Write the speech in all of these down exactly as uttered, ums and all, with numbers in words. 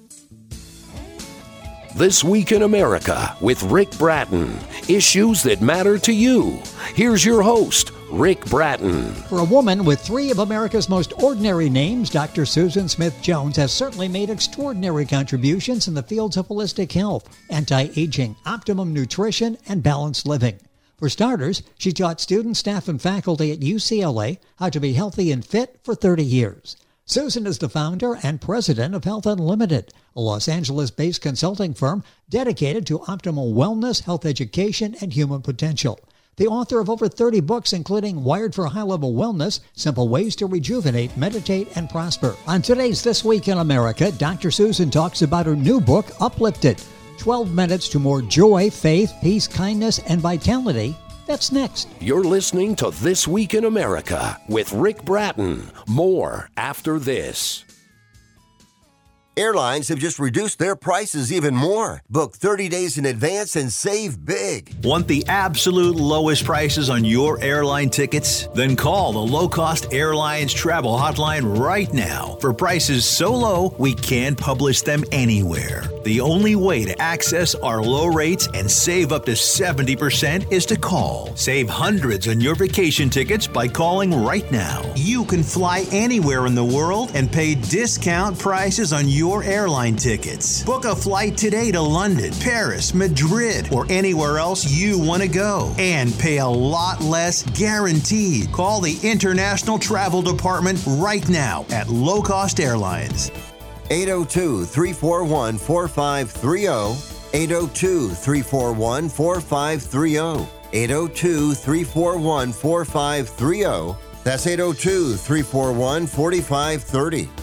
This Week in America with Rick Bratton. Issues that matter to you. Here's your host, Rick Bratton. For a woman with three of America's most ordinary names, Doctor Susan Smith Jones has certainly made extraordinary contributions in the fields of holistic health, anti-aging, optimum nutrition, and balanced living. For starters, she taught students, staff, and faculty at U C L A how to be healthy and fit for thirty years. Susan is the founder and president of Health Unlimited, a Los Angeles-based consulting firm dedicated to optimal wellness, health education, and human potential. The author of over thirty books, including Wired for High-Level Wellness, Simple Ways to Rejuvenate, Meditate, and Prosper. On today's This Week in America, Doctor Susan talks about her new book, Uplifted, twelve minutes to more joy, faith, peace, kindness, and vitality. That's next. You're listening to This Week in America with Rick Bratton. More after this. Airlines have just reduced their prices even more. Book thirty days in advance and save big. Want the absolute lowest prices on your airline tickets? Then call the Low Cost Airlines Travel Hotline right now for prices so low we can't publish them anywhere. The only way to access our low rates and save up to seventy percent is to call. Save hundreds on your vacation tickets by calling right now. You can fly anywhere in the world and pay discount prices on your Your airline tickets. Book a flight today to London, Paris, Madrid, or anywhere else you want to go and pay a lot less guaranteed. Call the International Travel Department right now at Low Cost Airlines. eight oh two, three four one, four five three oh, eight oh two, three four one, four five three oh, eight oh two, three four one, four five three oh. That's eight oh two, three four one, four five three oh.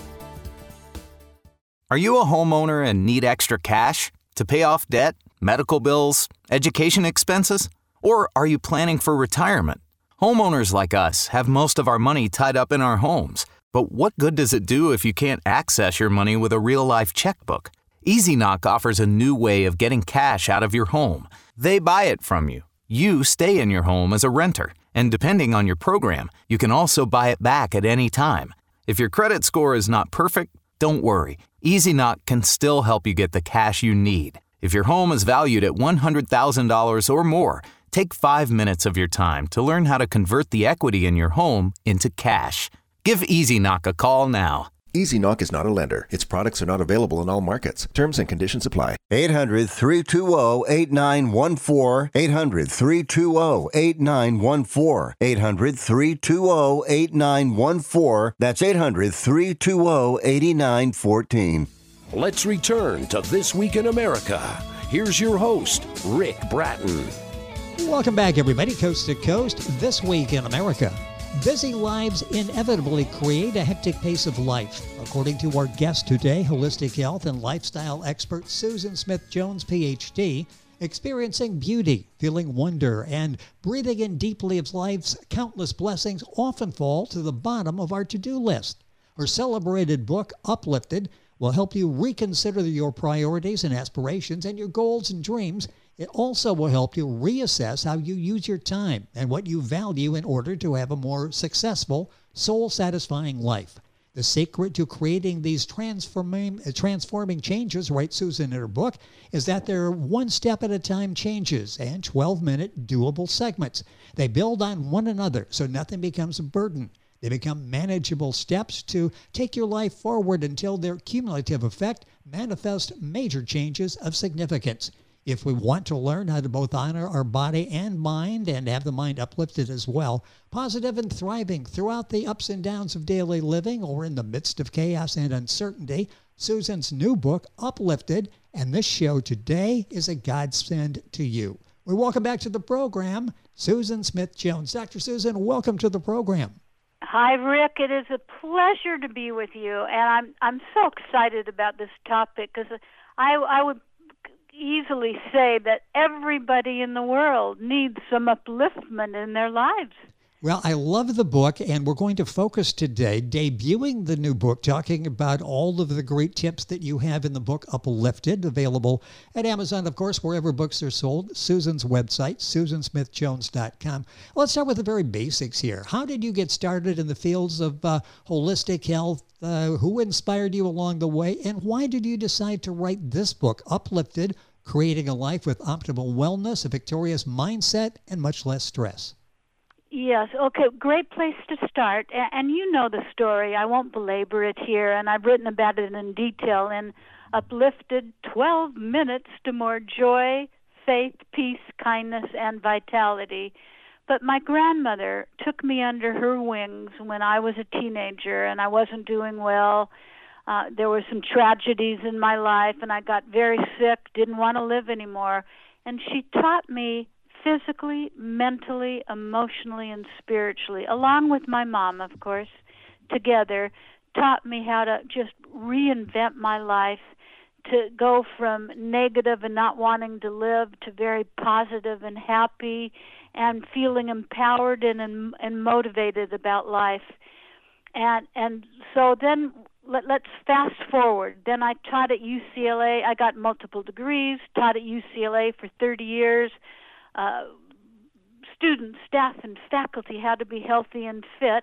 Are you a homeowner and need extra cash to pay off debt, medical bills, education expenses? Or are you planning for retirement? Homeowners like us have most of our money tied up in our homes. But what good does it do if you can't access your money with a real-life checkbook? EasyKnock offers a new way of getting cash out of your home. They buy it from you. You stay in your home as a renter. And depending on your program, you can also buy it back at any time. If your credit score is not perfect, don't worry. EasyKnock can still help you get the cash you need. If your home is valued at one hundred thousand dollars or more, take five minutes of your time to learn how to convert the equity in your home into cash. Give EasyKnock a call now. EasyKnock is not a lender. Its products are not available in all markets. Terms and conditions apply. eight hundred, three two zero, eight nine one four. eight hundred, three two zero, eight nine one four. eight hundred, three two zero, eight nine one four. That's eight hundred, three two zero, eight nine one four. Let's return to This Week in America. Here's your host, Rick Bratton. Welcome back, everybody, coast to coast. This Week in America. Busy lives inevitably create a hectic pace of life. According to our guest today, holistic health and lifestyle expert Susan Smith Jones, P H D, experiencing beauty, feeling wonder, and breathing in deeply of life's countless blessings often fall to the bottom of our to-do list. Her celebrated book, Uplifted, will help you reconsider your priorities and aspirations and your goals and dreams. It also will help you reassess how you use your time and what you value in order to have a more successful, soul-satisfying life. The secret to creating these transforming, transforming changes, writes Susan in her book, is that they're one-step-at-a-time changes and twelve-minute doable segments. They build on one another so nothing becomes a burden. They become manageable steps to take your life forward until their cumulative effect manifests major changes of significance. If we want to learn how to both honor our body and mind and have the mind uplifted as well, positive and thriving throughout the ups and downs of daily living or in the midst of chaos and uncertainty, Susan's new book, Uplifted, and this show today is a godsend to you. We welcome back to the program, Susan Smith Jones. Doctor Susan, welcome to the program. Hi, Rick. It is a pleasure to be with you, and I'm I'm so excited about this topic because I I would easily say that everybody in the world needs some upliftment in their lives. Well, I love the book, and we're going to focus today, debuting the new book, talking about all of the great tips that you have in the book, Uplifted, available at Amazon, of course, wherever books are sold, Susan's website, susan smith jones dot com. Let's start with the very basics here. How did you get started in the fields of uh, holistic health? Uh, who inspired you along the way? And why did you decide to write this book, Uplifted, Creating a Life with Optimal Wellness, a Victorious Mindset, and Much Less Stress? Yes, okay, great place to start. And you know the story. I won't belabor it here, and I've written about it in detail in Uplifted, twelve Minutes to More Joy, Faith, Peace, Kindness, and Vitality. But my grandmother took me under her wings when I was a teenager, and I wasn't doing well. Uh, there were some tragedies in my life, and I got very sick, didn't want to live anymore. And she taught me physically, mentally, emotionally, and spiritually, along with my mom, of course, together, taught me how to just reinvent my life, to go from negative and not wanting to live to very positive and happy and feeling empowered and and, and motivated about life. And and so then let, let's fast forward. Then I taught at U C L A. I got multiple degrees, taught at U C L A for thirty years. Uh, students, staff, and faculty how to be healthy and fit.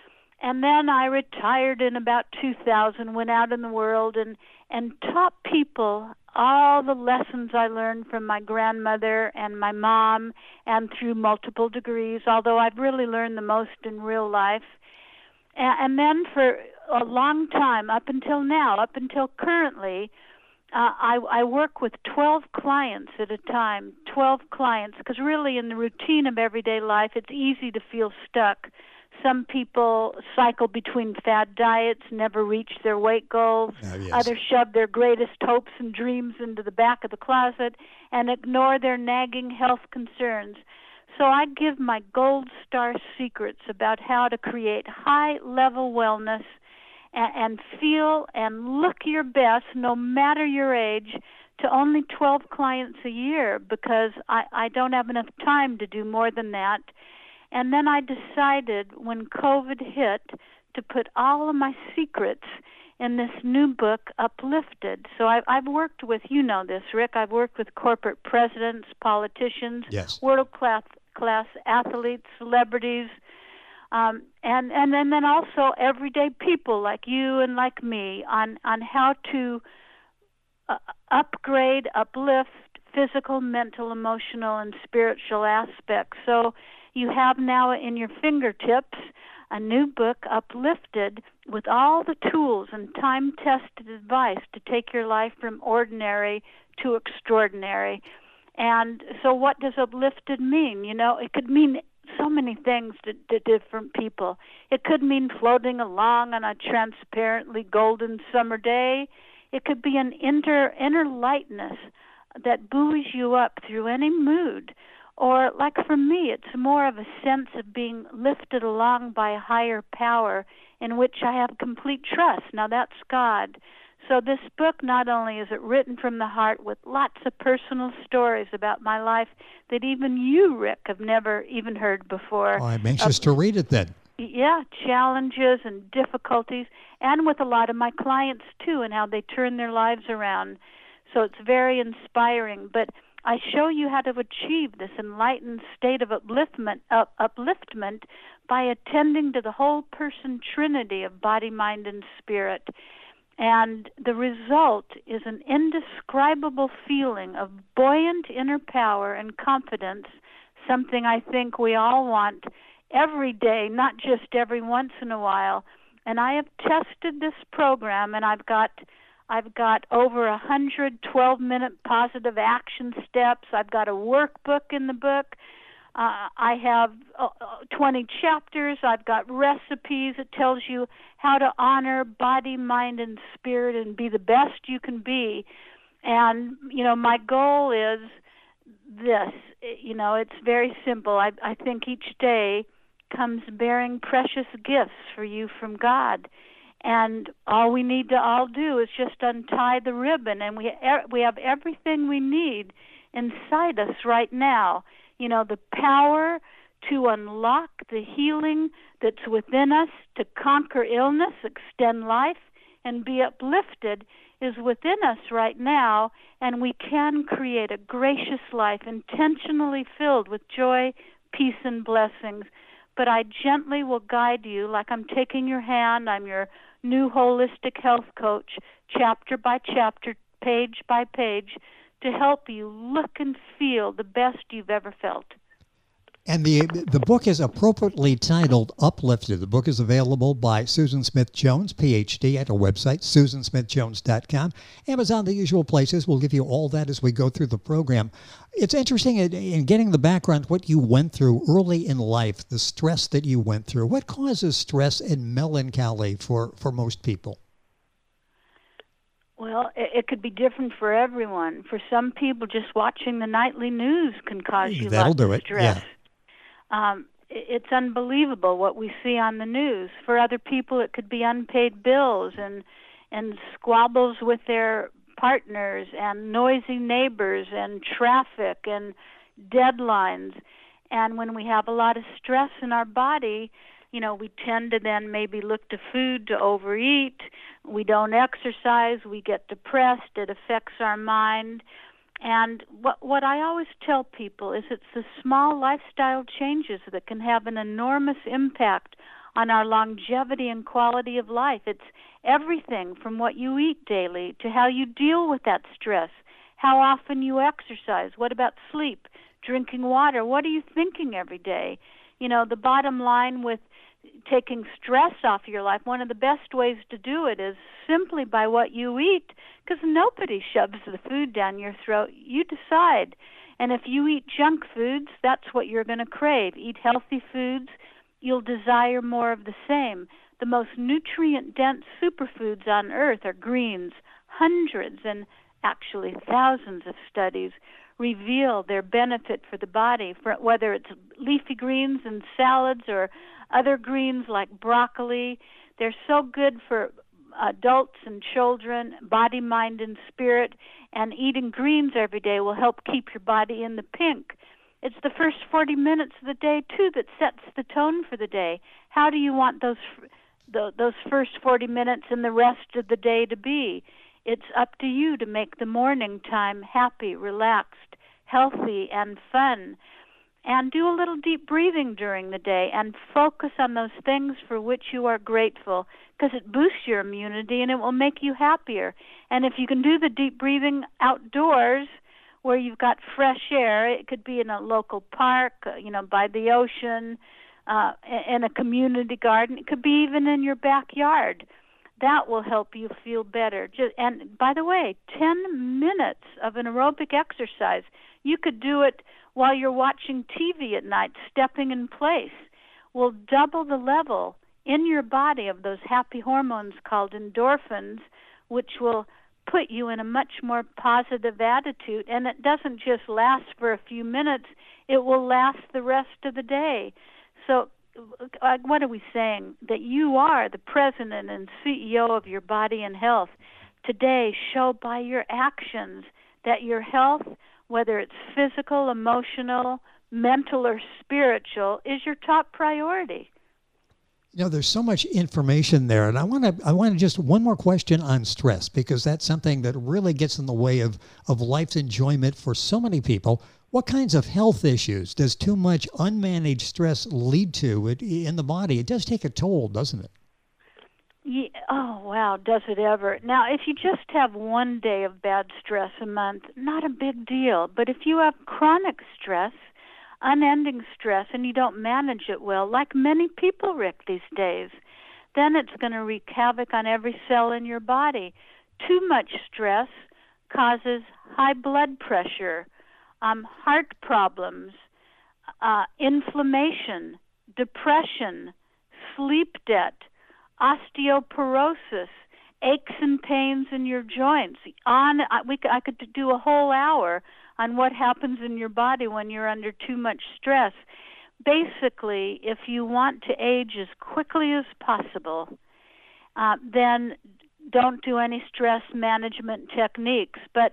And then I retired in about two thousand, went out in the world and, and taught people all the lessons I learned from my grandmother and my mom and through multiple degrees, although I've really learned the most in real life. And, and then for a long time, up until now, up until currently, Uh, I, I work with twelve clients at a time, twelve clients, because really in the routine of everyday life, it's easy to feel stuck. Some people cycle between fad diets, never reach their weight goals. Oh, yes. Others shove their greatest hopes and dreams into the back of the closet and ignore their nagging health concerns. So I give my gold star secrets about how to create high-level wellness and feel and look your best no matter your age to only twelve clients a year, because I, I don't have enough time to do more than that. And then I decided when COVID hit to put all of my secrets in this new book, Uplifted. So I, I've worked with, you know this, Rick, I've worked with corporate presidents, politicians, yes, world-class class athletes, celebrities, Um, and, and, and then also everyday people like you and like me on, on how to uh, upgrade, uplift physical, mental, emotional, and spiritual aspects. So you have now in your fingertips a new book, Uplifted, with all the tools and time-tested advice to take your life from ordinary to extraordinary. And so what does uplifted mean? You know, it could mean so many things to, to different people. It could mean floating along on a transparently golden summer day. It could be an inner, inner lightness that buoys you up through any mood. Or like for me, it's more of a sense of being lifted along by a higher power in which I have complete trust. Now that's God. So this book, not only is it written from the heart with lots of personal stories about my life that even you, Rick, have never even heard before. Oh, I'm anxious uh, to read it then. Yeah, challenges and difficulties, and with a lot of my clients too, and how they turn their lives around. So it's very inspiring. But I show you how to achieve this enlightened state of upliftment, uh, upliftment by attending to the whole person trinity of body, mind, and spirit. And the result is an indescribable feeling of buoyant inner power and confidence, something I think we all want every day, not just every once in a while. And I have tested this program, and I've got I've got over one hundred twelve-minute positive action steps. I've got a workbook in the book. Uh, I have uh, twenty chapters. I've got recipes. It tells you how to honor body, mind, and spirit and be the best you can be. And, you know, my goal is this. You know, it's very simple. I, I think each day comes bearing precious gifts for you from God. And all we need to all do is just untie the ribbon, and we we have everything we need inside us right now. You know, the power to unlock the healing that's within us, to conquer illness, extend life, and be uplifted is within us right now, and we can create a gracious life intentionally filled with joy, peace, and blessings. But I gently will guide you like I'm taking your hand. I'm your new holistic health coach, chapter by chapter, page by page, to help you look and feel the best you've ever felt. And the the book is appropriately titled Uplifted. The book is available by Susan Smith Jones, P H D, at our website, susan smith jones dot com. Amazon, the usual places. We'll give you all that as we go through the program. It's interesting in, in getting the background, what you went through early in life, the stress that you went through. What causes stress and melancholy for, for most people? Well, it, it could be different for everyone. For some people, just watching the nightly news can cause you That'll lots do of it. stress. Yeah. Um, it's unbelievable what we see on the news. For other people, it could be unpaid bills and and squabbles with their partners and noisy neighbors and traffic and deadlines. And when we have a lot of stress in our body, you know, we tend to then maybe look to food to overeat. We don't exercise. We get depressed. It affects our mind. And what what I always tell people is it's the small lifestyle changes that can have an enormous impact on our longevity and quality of life. It's everything from what you eat daily to how you deal with that stress, how often you exercise, what about sleep, drinking water, what are you thinking every day? You know, the bottom line with taking stress off your life, one of the best ways to do it is simply by what you eat, because nobody shoves the food down your throat. You decide. And if you eat junk foods, that's what you're going to crave. Eat healthy foods, you'll desire more of the same. The most nutrient-dense superfoods on earth are greens. Hundreds and actually thousands of studies reveal their benefit for the body, for whether it's leafy greens and salads or other greens like broccoli. They're so good for adults and children, body, mind, and spirit, and eating greens every day will help keep your body in the pink. It's the first forty minutes of the day, too, that sets the tone for the day. How do you want those the, those first forty minutes and the rest of the day to be? It's up to you to make the morning time happy, relaxed, healthy, and fun. And do a little deep breathing during the day and focus on those things for which you are grateful, because it boosts your immunity and it will make you happier. And if you can do the deep breathing outdoors where you've got fresh air, it could be in a local park, you know, by the ocean, uh, in a community garden. It could be even in your backyard. That will help you feel better. Just, and by the way, ten minutes of an aerobic exercise, you could do it while you're watching T V at night, stepping in place, will double the level in your body of those happy hormones called endorphins, which will put you in a much more positive attitude. And it doesn't just last for a few minutes, it will last the rest of the day. So uh, what are we saying? That you are the president and C E O of your body and health. Today, show by your actions that your health, whether it's physical, emotional, mental, or spiritual, is your top priority. You know, there's so much information there, and I want to I want to just one more question on stress, because that's something that really gets in the way of, of life's enjoyment for so many people. What kinds of health issues does too much unmanaged stress lead to in the body? It does take a toll, doesn't it? Yeah, oh, wow, does it ever. Now, if you just have one day of bad stress a month, not a big deal. But if you have chronic stress, unending stress, and you don't manage it well, like many people, Rick, these days, then it's going to wreak havoc on every cell in your body. Too much stress causes high blood pressure, um, heart problems, uh, inflammation, depression, sleep debt, osteoporosis, aches and pains in your joints. On, I, we, I could do a whole hour on what happens in your body when you're under too much stress. Basically, if you want to age as quickly as possible, uh, then don't do any stress management techniques. But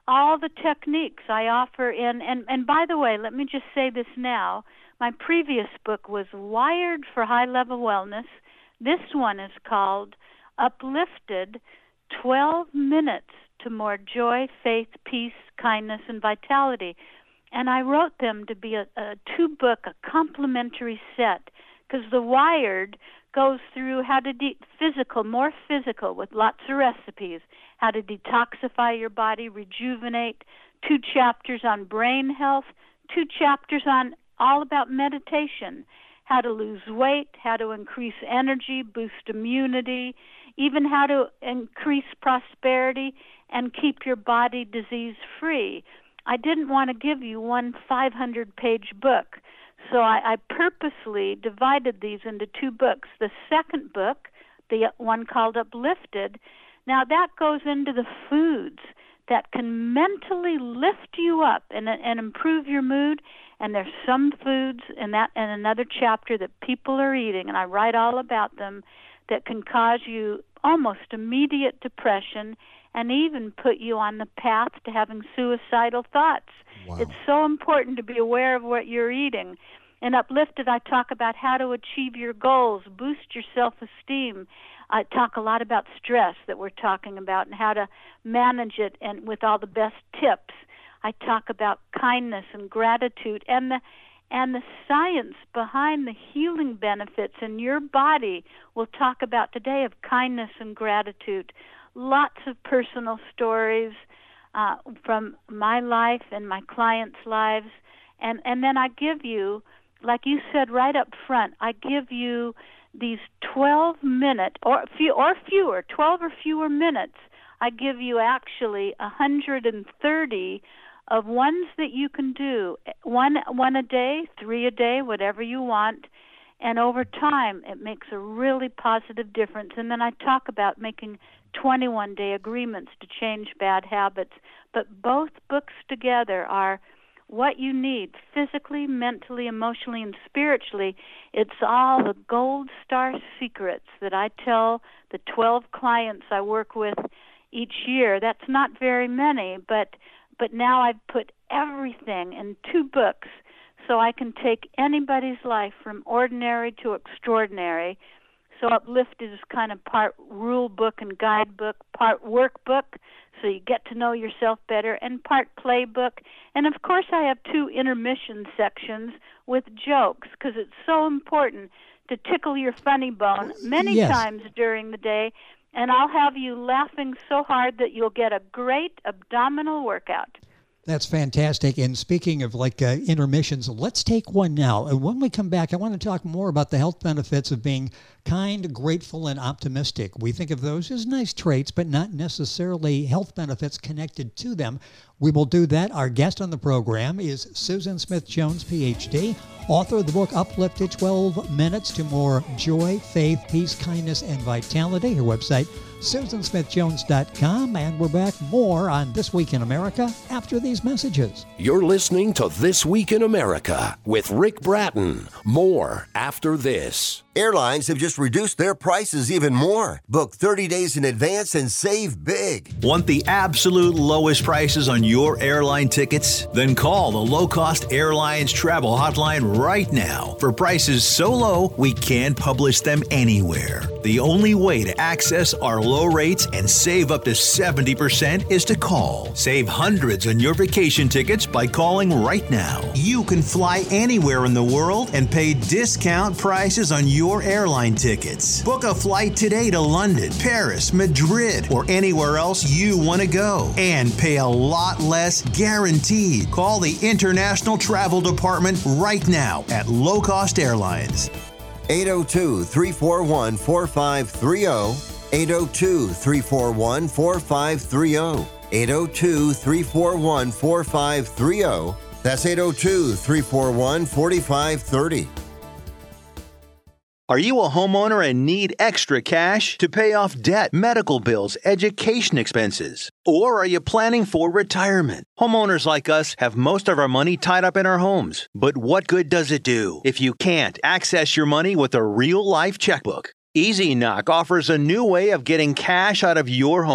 all the techniques I offer in, and, and by the way, let me just say this now. My previous book was Wired for High-Level Wellness. This one is called Uplifted, twelve minutes to More Joy, Faith, Peace, Kindness, and Vitality. And I wrote them to be a, a two-book, a complementary set, because the Wired goes through how to de- physical, more physical, with lots of recipes, how to detoxify your body, rejuvenate, two chapters on brain health, two chapters on all about meditation, how to lose weight, how to increase energy, boost immunity, even how to increase prosperity and keep your body disease-free. I didn't want to give you one five hundred page book, so I, I purposely divided these into two books. The second book, the one called Uplifted, now that goes into the foods that can mentally lift you up and, and improve your mood. And there's some foods in that in another chapter that people are eating, and I write all about them, that can cause you almost immediate depression and even put you on the path to having suicidal thoughts. Wow. It's so important to be aware of what you're eating. In Uplifted, I talk about how to achieve your goals, boost your self-esteem. I talk a lot about stress that we're talking about and how to manage it, and with all the best tips. I talk about kindness and gratitude and the and the science behind the healing benefits in your body. We'll talk about today of kindness and gratitude. Lots of personal stories uh, from my life and my clients' lives. And, and then I give you, like you said right up front, I give you these twelve minute or few or fewer, twelve or fewer minutes. I give you actually one hundred thirty of ones that you can do, one one a day, three a day, whatever you want, and over time it makes a really positive difference. And then I talk about making twenty-one day agreements to change bad habits. But both books together are what you need physically, mentally, emotionally, and spiritually. It's all the gold star secrets that I tell the twelve clients I work with each year. That's not very many, but But now I've put everything in two books so I can take anybody's life from ordinary to extraordinary. So Uplifted is kind of part rule book and guidebook, part workbook, so you get to know yourself better, and part playbook. And, of course, I have two intermission sections with jokes, because it's so important to tickle your funny bone many yes. times during the day. And I'll have you laughing so hard that you'll get a great abdominal workout. That's fantastic. And speaking of like uh, intermissions, let's take one now. And when we come back, I want to talk more about the health benefits of being kind, grateful, and optimistic. We think of those as nice traits, but not necessarily health benefits connected to them. We will do that. Our guest on the program is Susan Smith-Jones, P H D, author of the book Uplifted, twelve minutes to More Joy, Faith, Peace, Kindness, and Vitality. Her website, susan smith jones dot com. And we're back more on This Week in America after these messages. You're listening to This Week in America with Rick Bratton. More after this. Airlines have just reduced their prices even more. Book thirty days in advance and save big. Want the absolute lowest prices on your airline tickets? Then call the Low Cost Airlines Travel Hotline right now for prices so low we can't publish them anywhere. The only way to access our low rates and save up to seventy percent is to call. Save hundreds on your vacation tickets by calling right now. You can fly anywhere in the world and pay discount prices on your Your airline tickets. Book a flight today to London, Paris, Madrid, or anywhere else you want to go and pay a lot less guaranteed. Call the International Travel Department right now at Low Cost Airlines. eight oh two, three four one, four five three oh, eight oh two, three four one, four five three oh, eight oh two, three four one, four five three oh. That's eight oh two, three four one, four five three oh. Are you a homeowner and need extra cash to pay off debt, medical bills, education expenses? Or are you planning for retirement? Homeowners like us have most of our money tied up in our homes. But what good does it do if you can't access your money with a real-life checkbook? Easy Knock offers a new way of getting cash out of your home.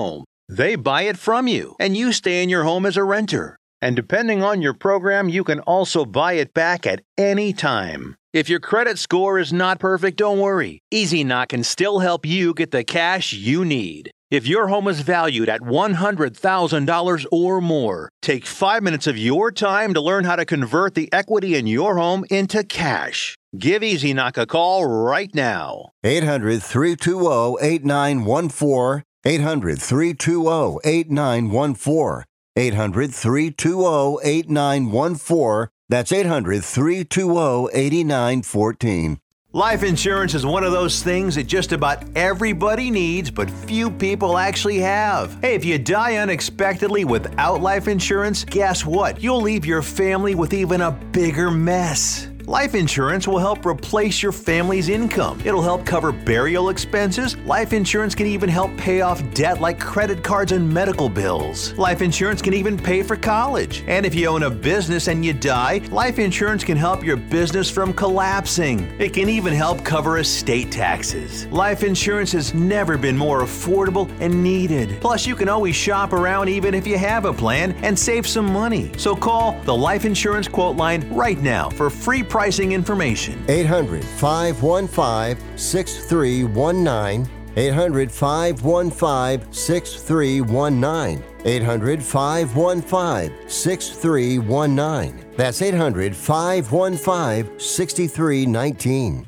They buy it from you, and you stay in your home as a renter. And depending on your program, you can also buy it back at any time. If your credit score is not perfect, don't worry. EasyKnock can still help you get the cash you need. If your home is valued at one hundred thousand dollars or more, take five minutes of your time to learn how to convert the equity in your home into cash. Give EasyKnock a call right now. eight hundred, three two zero, eight nine one four. eight hundred, three two zero, eight nine one four. eight hundred, three two zero, eight nine one four. That's eight hundred, three two zero, eight nine one four. Life insurance is one of those things that just about everybody needs, but few people actually have. Hey, if you die unexpectedly without life insurance, guess what? You'll leave your family with even a bigger mess. Life insurance will help replace your family's income. It'll help cover burial expenses. Life insurance can even help pay off debt like credit cards and medical bills. Life insurance can even pay for college. And if you own a business and you die, life insurance can help your business from collapsing. It can even help cover estate taxes. Life insurance has never been more affordable and needed. Plus, you can always shop around even if you have a plan and save some money. So call the Life Insurance Quote Line right now for free pricing information. eight hundred, five one five, six three one nine. eight hundred, five one five, six three one nine. eight hundred, five one five, six three one nine. That's eight hundred, five one five, six three one nine.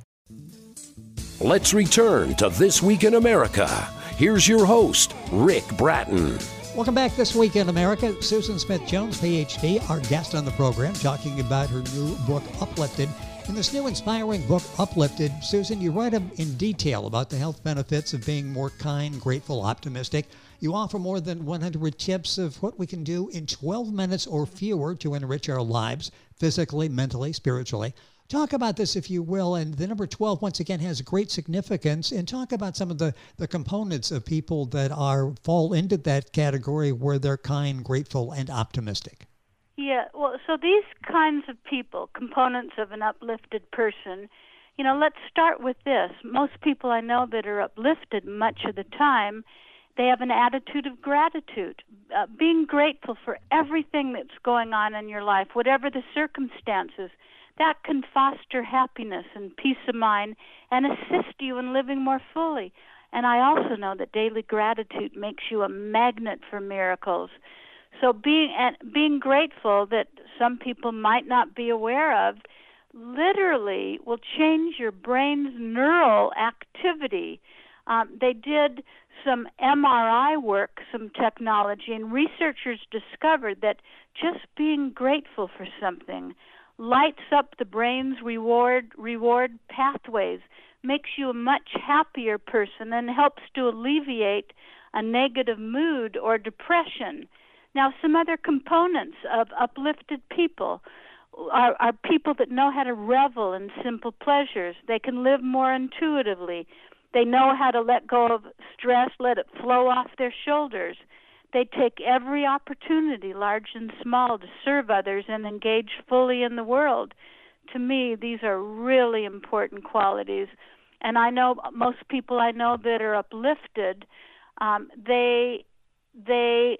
Let's return to This Week in America. Here's your host, Rick Bratton. Welcome back This Week in America. Susan Smith-Jones, P H D, our guest on the program, talking about her new book, Uplifted. In this new inspiring book, Uplifted, Susan, you write in detail about the health benefits of being more kind, grateful, optimistic. You offer more than one hundred tips of what we can do in twelve minutes or fewer to enrich our lives, physically, mentally, spiritually. Talk about this, if you will, and the number twelve, once again, has great significance, and talk about some of the, the components of people that are fall into that category where they're kind, grateful, and optimistic. Yeah, well, so these kinds of people, components of an uplifted person, you know, let's start with this. Most people I know that are uplifted much of the time, they have an attitude of gratitude, uh, being grateful for everything that's going on in your life, whatever the circumstances. That can foster happiness and peace of mind and assist you in living more fully. And I also know that daily gratitude makes you a magnet for miracles. So being and being grateful that some people might not be aware of literally will change your brain's neural activity. Um, they did some M R I work, some technology, and researchers discovered that just being grateful for something lights up the brain's reward reward pathways, makes you a much happier person, and helps to alleviate a negative mood or depression. Now, some other components of uplifted people are, are people that know how to revel in simple pleasures. They can live more intuitively. They know how to let go of stress, let it flow off their shoulders. They take every opportunity, large and small, to serve others and engage fully in the world. To me, these are really important qualities. And I know most people I know that are uplifted, um, they they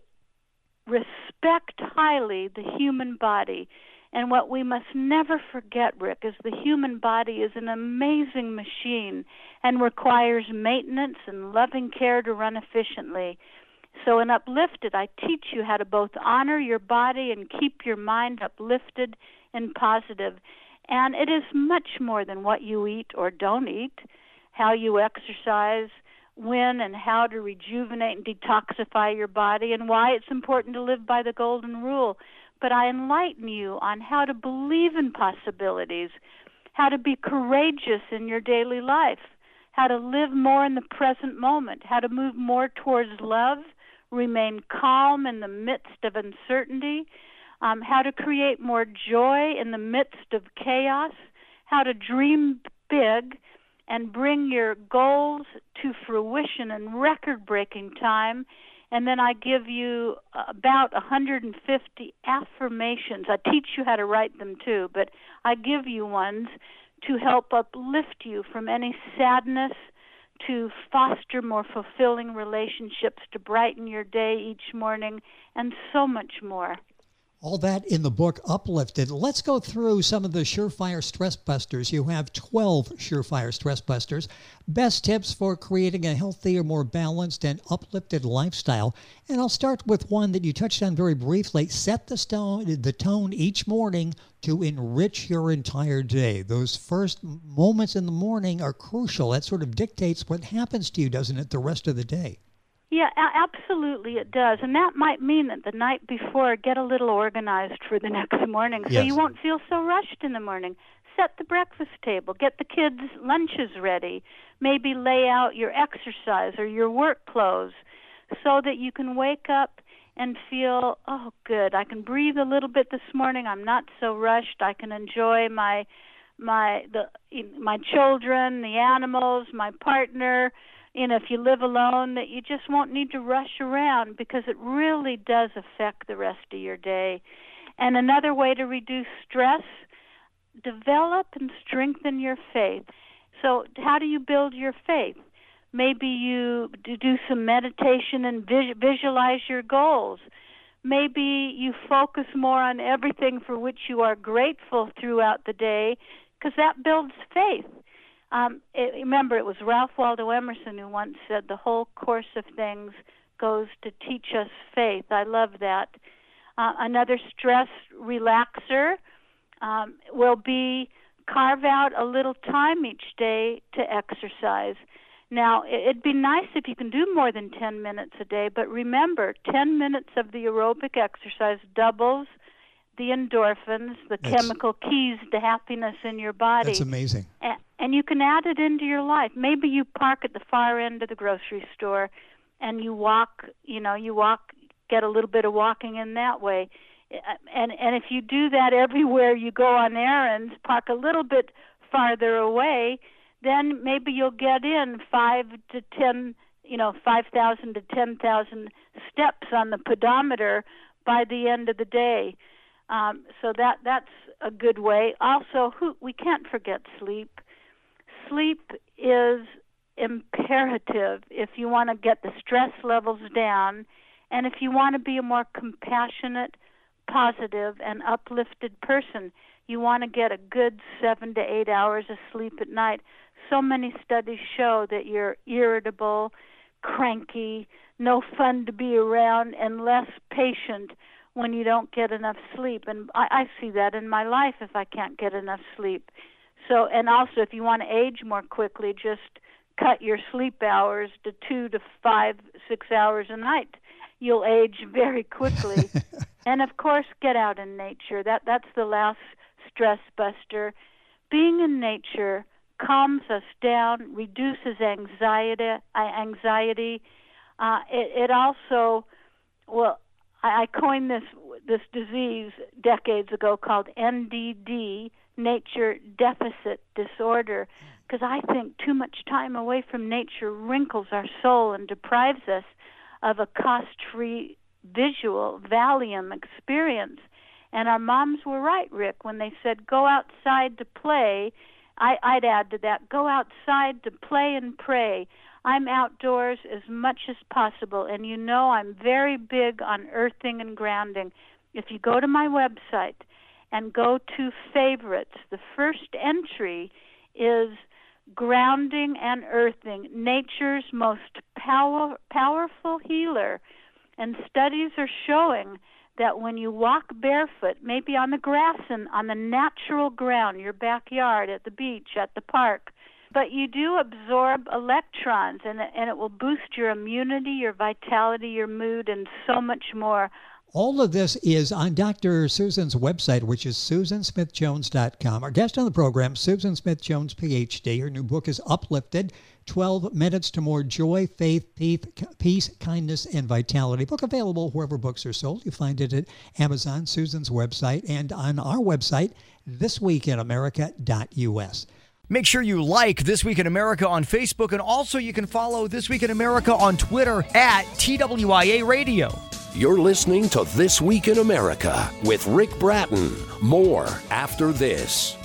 respect highly the human body. And what we must never forget, Rick, is the human body is an amazing machine and requires maintenance and loving care to run efficiently. So in Uplifted, I teach you how to both honor your body and keep your mind uplifted and positive. And it is much more than what you eat or don't eat, how you exercise, when and how to rejuvenate and detoxify your body, and why it's important to live by the golden rule. But I enlighten you on how to believe in possibilities, how to be courageous in your daily life, how to live more in the present moment, how to move more towards love, remain calm in the midst of uncertainty, um, how to create more joy in the midst of chaos, how to dream big and bring your goals to fruition in record-breaking time. And then I give you about one hundred fifty affirmations. I teach you how to write them too, but I give you ones to help uplift you from any sadness, to foster more fulfilling relationships, to brighten your day each morning, and so much more. All that in the book, Uplifted. Let's go through some of the surefire stress busters. You have twelve surefire stress busters. Best tips for creating a healthier, more balanced, and uplifted lifestyle. And I'll start with one that you touched on very briefly. Set the, stone, the tone each morning to enrich your entire day. Those first moments in the morning are crucial. That sort of dictates what happens to you, doesn't it, the rest of the day? Yeah, absolutely it does. And that might mean that the night before, get a little organized for the next morning so yes. you won't feel so rushed in the morning. Set the breakfast table. Get the kids' lunches ready. Maybe lay out your exercise or your work clothes so that you can wake up and feel, oh, good, I can breathe a little bit this morning. I'm not so rushed. I can enjoy my my the my children, the animals, my partner. You know, if you live alone, that you just won't need to rush around because it really does affect the rest of your day. And another way to reduce stress, develop and strengthen your faith. So how do you build your faith? Maybe you do some meditation and visualize your goals. Maybe you focus more on everything for which you are grateful throughout the day because that builds faith. Um, it, remember, it was Ralph Waldo Emerson who once said, the whole course of things goes to teach us faith. I love that. Uh, another stress relaxer um, will be carve out a little time each day to exercise. Now, it, it'd be nice if you can do more than ten minutes a day, but remember, ten minutes of the aerobic exercise doubles the endorphins, the That's, chemical keys to happiness in your body. That's amazing. And, and you can add it into your life. Maybe you park at the far end of the grocery store and you walk, you know, you walk, get a little bit of walking in that way. And and if you do that everywhere you go on errands, park a little bit farther away, then maybe you'll get in five to ten, you know, five thousand to ten thousand steps on the pedometer by the end of the day. Um, so that that's a good way. Also, who, we can't forget sleep. Sleep is imperative if you want to get the stress levels down and if you want to be a more compassionate, positive, and uplifted person. You want to get a good seven to eight hours of sleep at night. So many studies show that you're irritable, cranky, no fun to be around, and less patient when you don't get enough sleep. And I, I see that in my life if I can't get enough sleep. So, and also if you want to age more quickly, just cut your sleep hours to two to five, six hours a night. You'll age very quickly. And of course, get out in nature. That that's the last stress buster. Being in nature calms us down, reduces anxiety. Anxiety. Uh, it, it also, well, I coined this this disease decades ago called N D D, Nature Deficit Disorder, because I think too much time away from nature wrinkles our soul and deprives us of a cost-free visual Valium experience. And our moms were right, Rick, when they said, go outside to play. I, I'd add to that, go outside to play and pray. I'm outdoors as much as possible, and you know I'm very big on earthing and grounding. If you go to my website and go to favorites, the first entry is grounding and earthing, nature's most power, powerful healer. And studies are showing that when you walk barefoot, maybe on the grass and on the natural ground, your backyard, at the beach, at the park, but you do absorb electrons, and it, and it will boost your immunity, your vitality, your mood, and so much more. All of this is on Doctor Susan's website, which is susan smith jones dot com. Our guest on the program, Susan Smith Jones, P H D. Her new book is Uplifted, twelve minutes to More Joy, Faith, Peace, Kindness, and Vitality. Book available wherever books are sold. You find it at Amazon, Susan's website, and on our website, this week in america dot u s. Make sure you like This Week in America on Facebook, and also you can follow This Week in America on Twitter at T W I A Radio. You're listening to This Week in America with Rick Bratton. More after this.